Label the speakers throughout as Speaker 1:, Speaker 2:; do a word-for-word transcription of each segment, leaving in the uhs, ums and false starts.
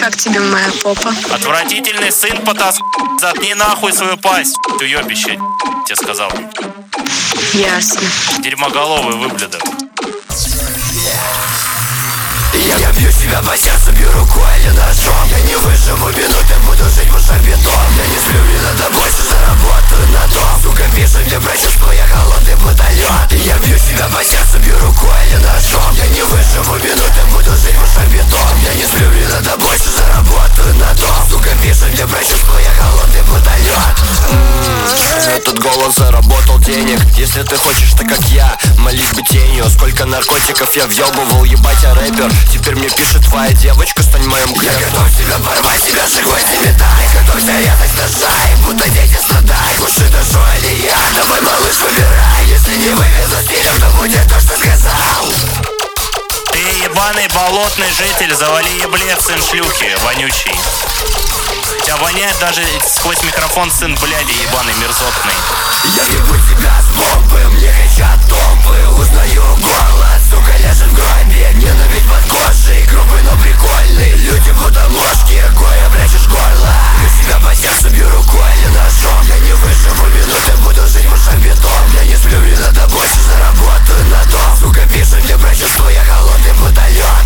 Speaker 1: Как тебе моя попа?
Speaker 2: Отвратительный сын потас... Заткни нахуй свою пасть, ты уебище, тебе сказал.
Speaker 1: Ясно.
Speaker 2: Дерьмоголовый выблядок.
Speaker 3: Я, я бью себя по сердцу, бью рукой или ножом. Я не выживу минуты, буду жить в ушах-бетон. Я не сплю, мне надо больше, заработаю на дом. Сука, пишет мне врачи, что я холодный батальон. Я бью себя по сердцу, бью рукой или ножом. Я не выживу минуты, буду жить в ушах-бетон. Я не сплю, мне надо больше, заработаю на дом. Сука, пишет мне врачи, что я холодный батальон. Этот голос заработал денег. Если ты хочешь так как я, молись бы тенью. Сколько наркотиков я въебывал, ебать я рэпер. Теперь мне пишет твоя девочка, стань моим крэпом. Я готов себя порвать, себя же гвозди метай. Готовься резать ножа, и будто дети страдай. Лучше дождь или я, давай, малыш, выбирай. Если не вывезу стилем, то будет то, что сказал.
Speaker 2: Ты ебаный болотный житель, завали ебле, сын шлюхи, вонючий. Тебя воняет даже сквозь микрофон, сын бляди, ебаный, мерзотный.
Speaker 3: Я ебу тебя с бомбы, мне кричат томпы. Узнаю голос, сука, лежит в гробе. Ненавидь под кожей, грубый, но прикольный. Люди будто ложки, кое прячешь горло. Бью себя по сердцу, бью рукой или ножом. Я не выживу минуты, буду жить в ушах-бетон. Я не сплю, мне надо больше, заработаю на дом. Сука, пишет мне врачи, что я холодный батальон.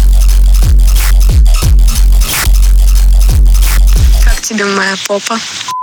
Speaker 1: Как тебе моя попа?